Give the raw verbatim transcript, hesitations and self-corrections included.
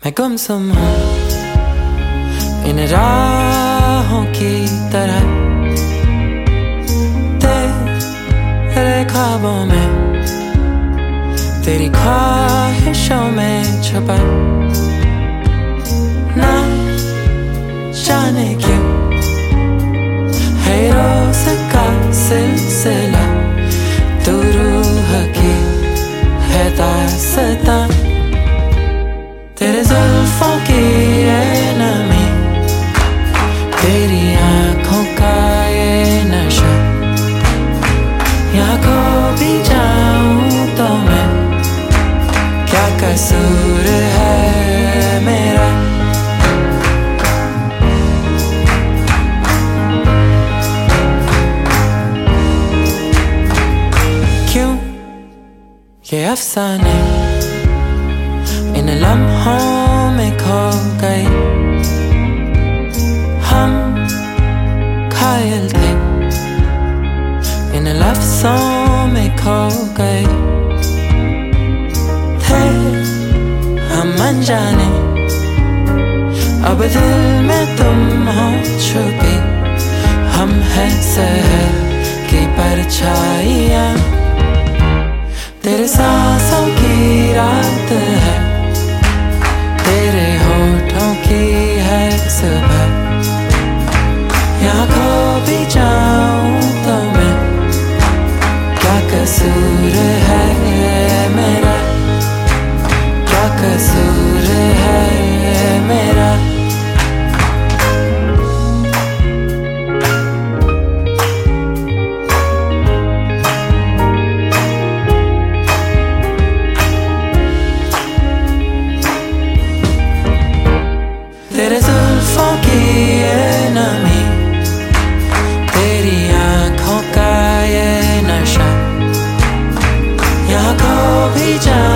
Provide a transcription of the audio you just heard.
मैं गुमसुम हूँ इन राहों की तरह, तेरे ख्वाबों में, तेरी ख्वाहिशों में छुपा। ना जाने क्यों है रोज़ का सिलसिला, तू रूह की है दास्तां। तेरे जुल्फों की ये नमी, तेरी आँखों का ये नशा, यहाँ खो भी जाऊं तो मैं, क्या कसूर है मेरा। क्यों ये अफसाने इन लम्हों में खो गए, हम घायल थे इन लफ्ज़ों में खो गए थे हम अनजाने, अब दिल में तुम हो छुपी, हम हैं शहर की परछाइयाँ। तेरे सांसों की रात है, तेरे होठों की है सुबह, यहाँ खो भी जाऊं तो मैं, क्या कसूर है मेरा, क्या कसूर है मेरा। तेरे जुल्फों की ये नमी, तेरी आँखों का ये नशा, यहाँ खो भी जा